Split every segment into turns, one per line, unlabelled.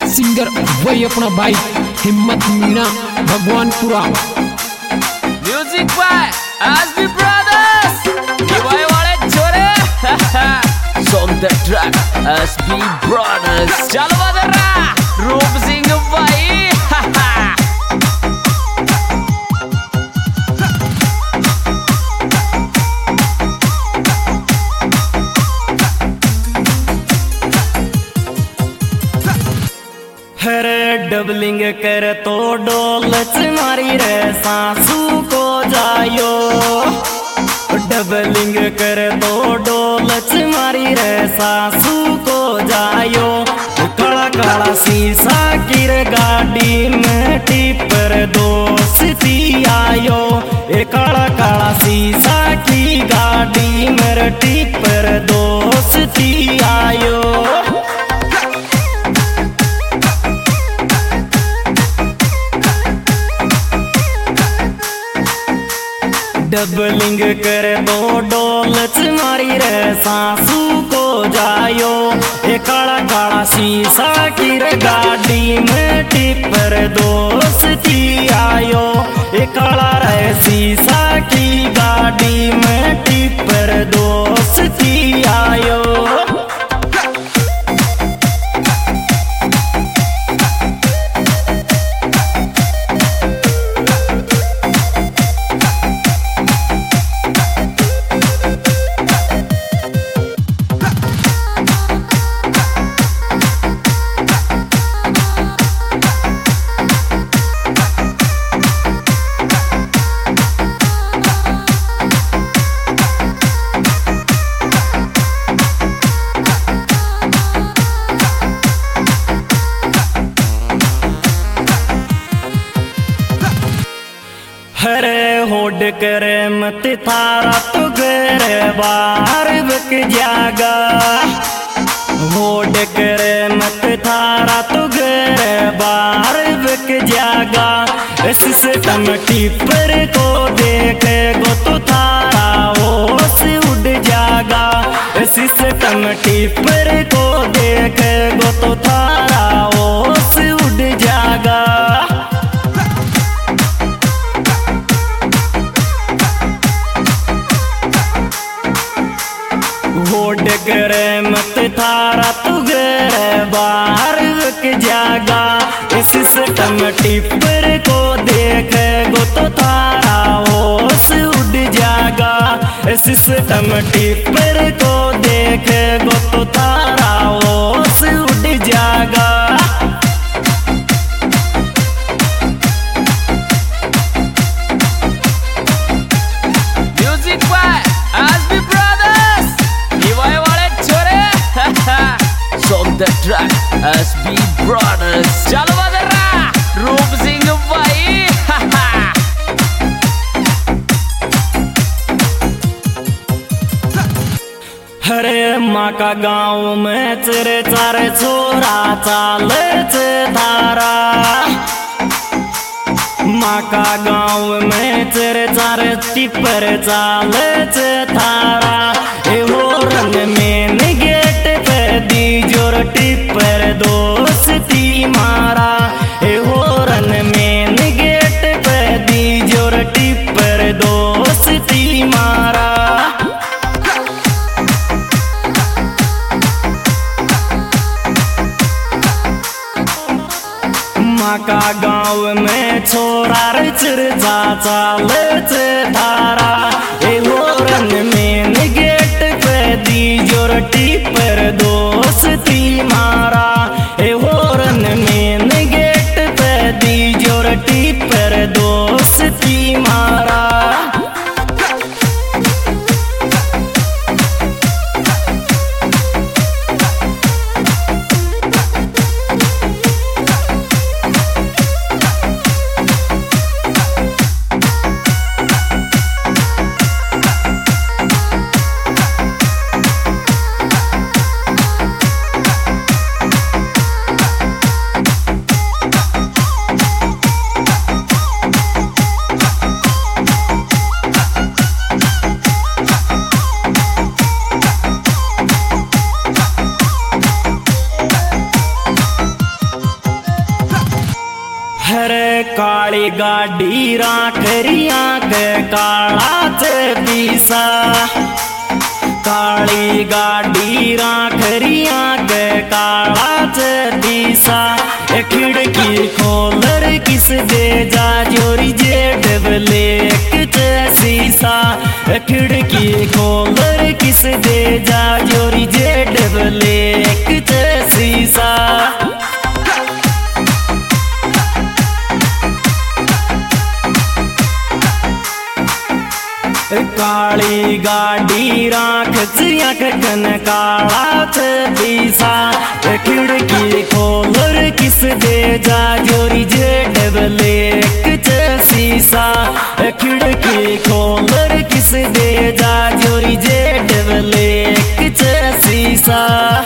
Singer वही अपना भाई Himmat Meena Bhagwanpura.
Music by SB brothers, निभाए वाले छोरे। Song the track SB brothers, चलो बदरा रूप सिंह भाई।
हरे डबलिंग कर तो डोलच मारी रे सासू को जायो। डबलिंग कर तो डोलच मारी रे सासू को जायो। काला काला शीशा किर गाड़ी में टिपर दोस्ती आयो। ए काला काला शीशा की गाड़ी में टिपर दोस्ती आयो। डबलिंग कर दो डोलच मारी रे सासू को जायो। ए काला काला शीशा की गाड़ी में टिपर दोस्ती आयो। ए काला रे शीशा की गाड़ी में टिपर दोस्ती आयो। हरे होड करे मत थारा तो घर बाहर बक जागा। होड करे मत थारा तो घर बाहर बक जागा। सिस्टम टिपर को देख गो तो थारा होश उड़ जागा। सिस्टम टिपर को देख गो तो थारा होश उड़ जागा। होड करे मत थारा तू घर बाहर बक जागा। सिस्टम टिपर को देख गो तो थारा होश उड़ जागा। सिस्टम टिपर को देख गो तो थारा होश उड़ जागा।
म्यूजिक बाय एसबी ब्रदर्स, निभाए वाले छोरे। Song the track SB brothers, चलो बदरा रूप सिंह भाई।
हरे माँ का गाँव में चरे चारे छोरा चालच धारा। माँ का गाँव में चरे चारे टिपर चालच थारा। ए वो रंग में गेट पे दी जोर टिपर दोस्ती मारा। ए वो रंग में गेट पे दी जोर टिपर दोस्ती मारा। माँ का गाँव में छोरा चर्चा चालच धारा। ए वो रंग में गेट पे दी जोर टिपर दोस्ती मारा। ए वो रंग में गेट पे दी जोर टिपर दोस्ती मारा। हर काली गाड़ी राखरिया के काला च पीसा, काली गाड़ी राखरिया के काला च पीसा। खिड़की खोलर किस दे जा जोरी जेठ ब्लैक शीशा, खिड़की खोलर किस दे जा जोरी जेठ ब्लैक शीशा। काली गाड़ी राख कन काला च पीसा, खिड़की खोलर किस दे जा जोरी जेठ ब्लैक शीशा, खिड़की खोलर किस दे जा जोरी जेठ ब्लैक शीशा।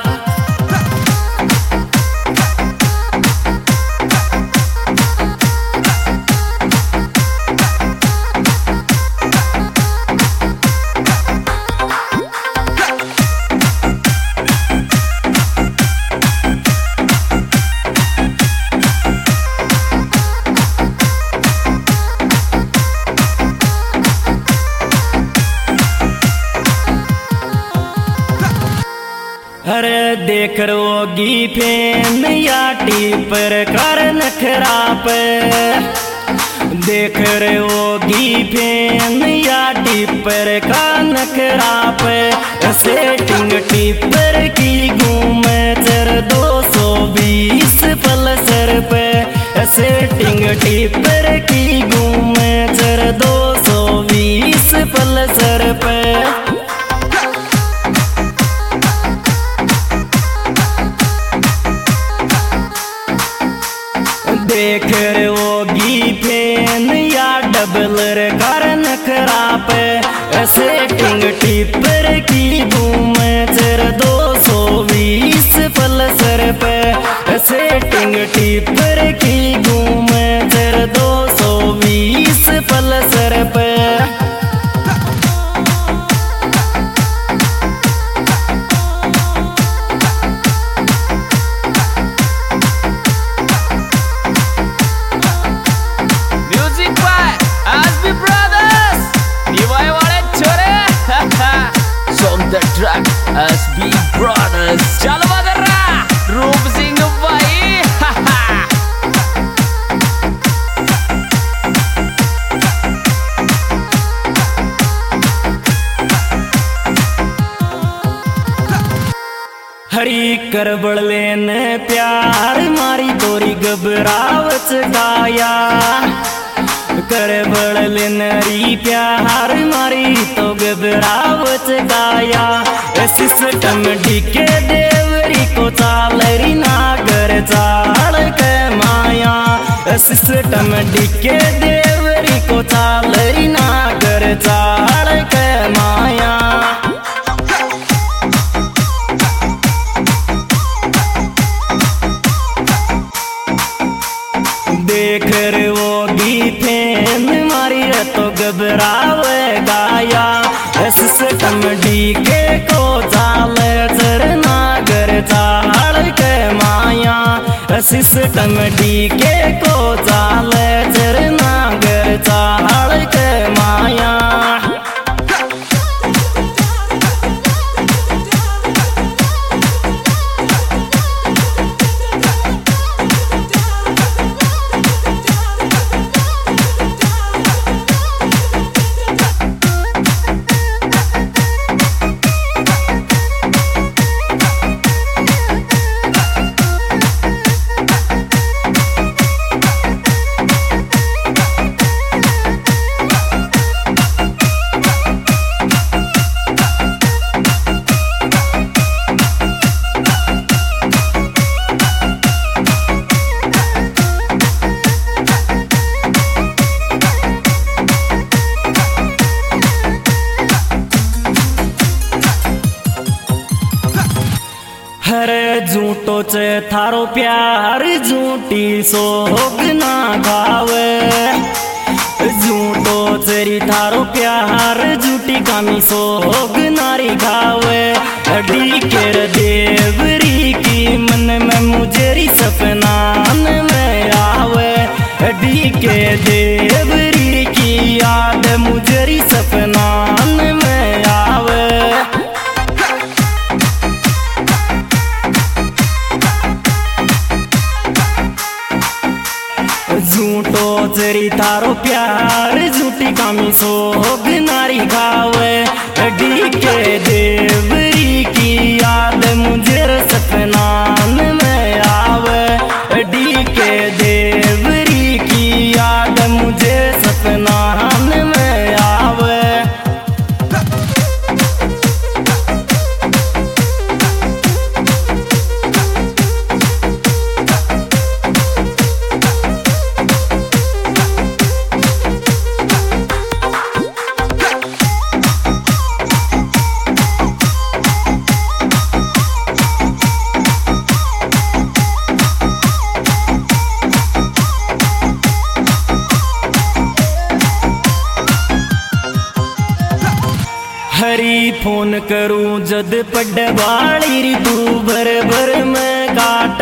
अरे देख रोगी फेन या टीपर कर नखरा पे, देख रोगी फेन या टीपर का नखरा पे। सेटिंग टीपर की घूम चर 220 पल्सर पे, सेटिंग टीपर की घूम चर 220 पल्सर पे। देख रोगी फेन या डबलर कर नखरा पे, सेटिंग टिपर की घूम चर 220 पल्सर पे, सेटिंग टिपर की घूम चर 220 पल्सर पे।
The track SB Brothers चल बदरा रूप सिंह भाई।
हरी कर बड़लेन प्यार मारी तोरी घबरावच गाया, कर बड़लेन री प्यार मारी तो घबरावच गाया। सिस्टम डीके देवरी को चालरी नागर चाल के माया, सिस्टम डीके देवरी को चालरी नागर चाल के माया। देख रोगी फेन मारी तो घबरावे गाया, सिस्टम डीके को चाल चर नागर चाल के माया, सिस्टम डीके को चाल चर नागर चाल के माया। झूठो चे थारो प्यार झूठी सोग ना गावे, झूठो चेरी थारो प्यार झूठी कामी सोग नारी गावे। डी केर देवरी की मन में मुझेरी सपना में आवे, डी के देवरी की याद मुझरी सपनान में आवे। झूठो जरी तारो प्यार झूठी कामी सोग नारी खावे। डी के देवरी की याद मुझे सपनान में आवे। डी के देवरी की याद मुझे सपनान में आवे। हरी फोन करूं जद पड़ बाड़ी तू भर भर में काट।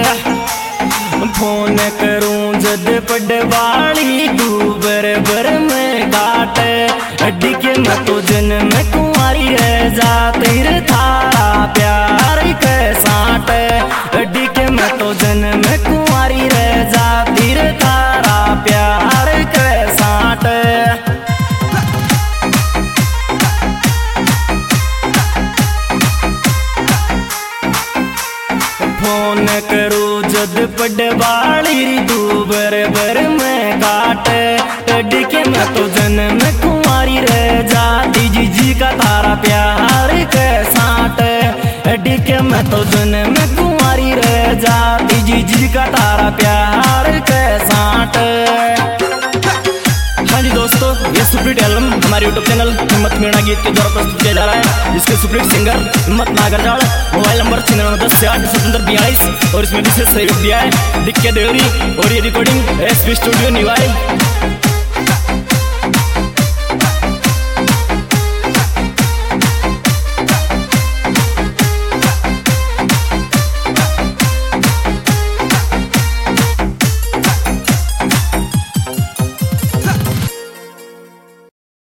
फोन करूं जद पड़ बाड़ी तू भर भर में काट। अड्डी के मैं तो जन्म कुंवारी रह जा तेरे थारा प्यार के साथ। अड्डी के मैं तो जन्म कुंवारी रह जा तेरे थारा प्यार के साथ। फोन करो जद पड़ बाड़ी तू बर बर में काट। अड्डी के मैं तो जन्म कुंवारी रह जाती जीजी का तारा प्यार के साथ। अड्डी के मैं तो जन्म कुंवारी रह जाती जीजी का तारा प्यार के साथ। हाँ जी दोस्तों, ये सुपरहिट एल्बम हमारे यूट्यूब चैनल हिम्मत मीणा गीत के द्वारा प्रस्तुत किया जा रहा है, जिसके सुपरहिट सिंगर हिम्मत नागरजाल। मोबाइल नंबर 9610 और इसमें विशेष सहयोग दिया है डी के देवरी और ये रिकॉर्डिंग एसपी स्टूडियो निवाई।